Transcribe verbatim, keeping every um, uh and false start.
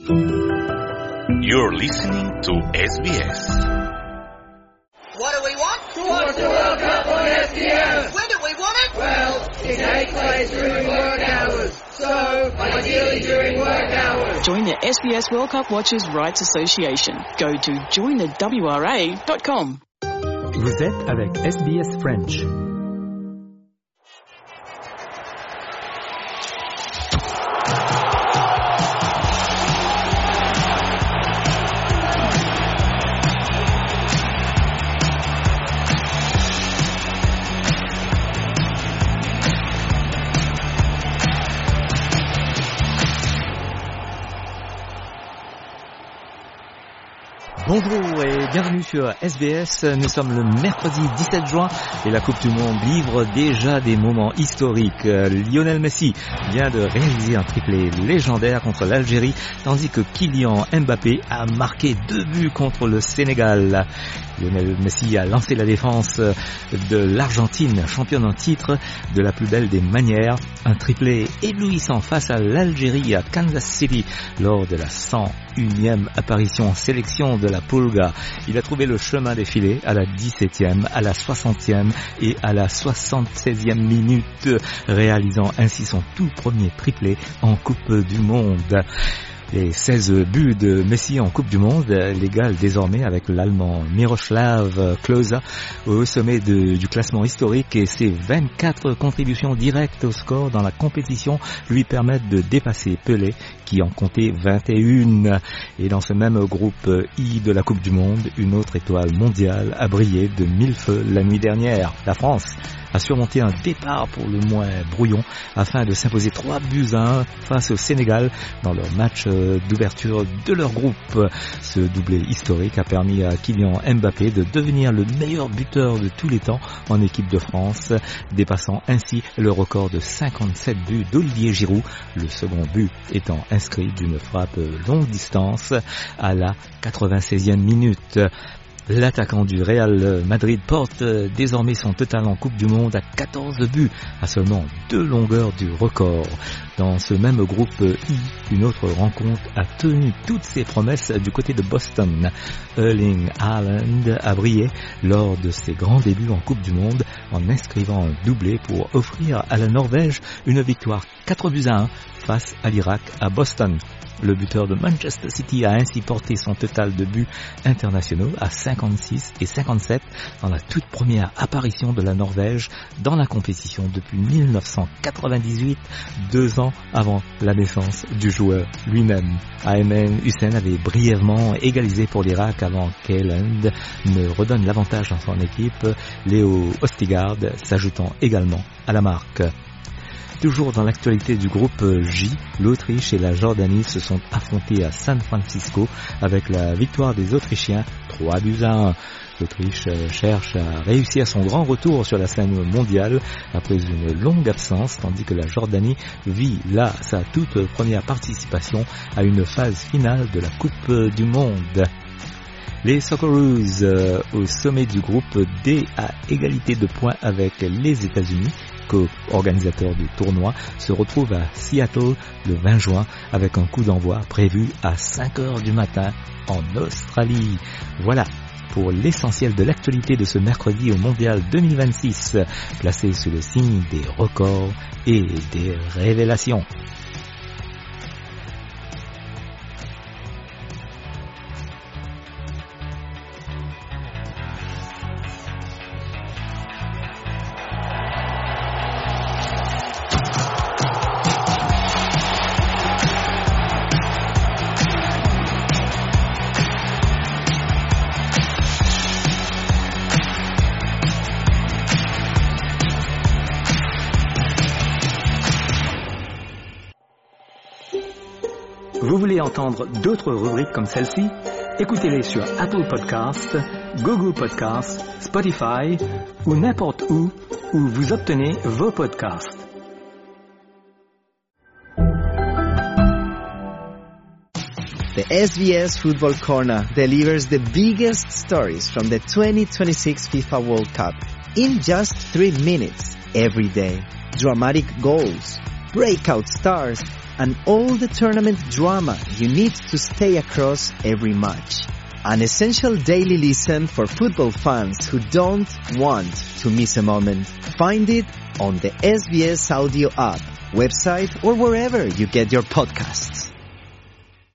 You're listening to S B S. What do we want? To watch the World Cup on S B S! When do we want it? Well, it takes place during work hours, so ideally during work hours. Join the S B S World Cup Watchers Rights Association. Go to join the W R A dot com. Vous êtes avec S B S French. Bonjour et bienvenue sur S B S. Nous sommes le mercredi dix-sept juin et la Coupe du Monde livre déjà des moments historiques. Lionel Messi vient de réaliser un triplé légendaire contre l'Algérie, tandis que Kylian Mbappé a marqué deux buts contre le Sénégal. Lionel Messi a lancé la défense de l'Argentine, championne en titre, de la plus belle des manières. Un triplé éblouissant face à l'Algérie à Kansas City lors de la cent unième apparition en sélection de la Pulga. Il a trouvé le chemin des filets à la dix-septième, à la soixantième et à la soixante-seizième minute, réalisant ainsi son tout premier triplé en Coupe du Monde. Les seize buts de Messi en Coupe du Monde l'égalent désormais avec l'Allemand Miroslav Klose au sommet de, du classement historique, et ses vingt-quatre contributions directes au score dans la compétition lui permettent de dépasser Pelé qui en comptait vingt et une. Et dans ce même groupe I de la Coupe du Monde, une autre étoile mondiale a brillé de mille feux la nuit dernière. La France a surmonté un départ pour le moins brouillon afin de s'imposer trois buts à un face au Sénégal dans leur match d'ouverture de leur groupe. Ce doublé historique a permis à Kylian Mbappé de devenir le meilleur buteur de tous les temps en équipe de France, dépassant ainsi le record de cinquante-sept buts d'Olivier Giroud, le second but étant inscrit d'une frappe longue distance à la quatre-vingt-seizième minute. L'attaquant du Real Madrid porte désormais son total en Coupe du Monde à quatorze buts, à seulement deux longueurs du record. Dans ce même groupe I, une autre rencontre a tenu toutes ses promesses du côté de Boston. Erling Haaland a brillé lors de ses grands débuts en Coupe du Monde en inscrivant un doublé pour offrir à la Norvège une victoire quatre buts à un face à l'Irak à Boston. Le buteur de Manchester City a ainsi porté son total de buts internationaux à cinquante-six et cinquante-sept dans la toute première apparition de la Norvège dans la compétition depuis mille neuf cent quatre-vingt-dix-huit, deux ans avant la naissance du joueur lui-même. Ayman Hussein avait brièvement égalisé pour l'Irak avant qu'Haaland ne redonne l'avantage dans son équipe, Léo Ostigard s'ajoutant également à la marque. Toujours dans l'actualité du groupe J, l'Autriche et la Jordanie se sont affrontés à San Francisco avec la victoire des Autrichiens trois buts à un. L'Autriche cherche à réussir son grand retour sur la scène mondiale après une longue absence, tandis que la Jordanie vit là sa toute première participation à une phase finale de la Coupe du Monde. Les Socceroos, euh, au sommet du groupe D à égalité de points avec les États-Unis, co-organisateurs du tournoi, se retrouvent à Seattle le vingt juin avec un coup d'envoi prévu à cinq heures du matin en Australie. Voilà pour l'essentiel de l'actualité de ce mercredi au Mondial deux mille vingt-six, placé sous le signe des records et des révélations. Vous voulez entendre d'autres rubriques comme celle-ci? Écoutez-les sur Apple Podcasts, Google Podcasts, Spotify ou n'importe où où vous obtenez vos podcasts. The S B S Football Corner delivers the biggest stories from the twenty twenty-six FIFA World Cup in just three minutes every day. Dramatic goals, breakout stars, and all the tournament drama you need to stay across every match. An essential daily listen for football fans who don't want to miss a moment. Find it on the S B S Audio app, website, or wherever you get your podcasts.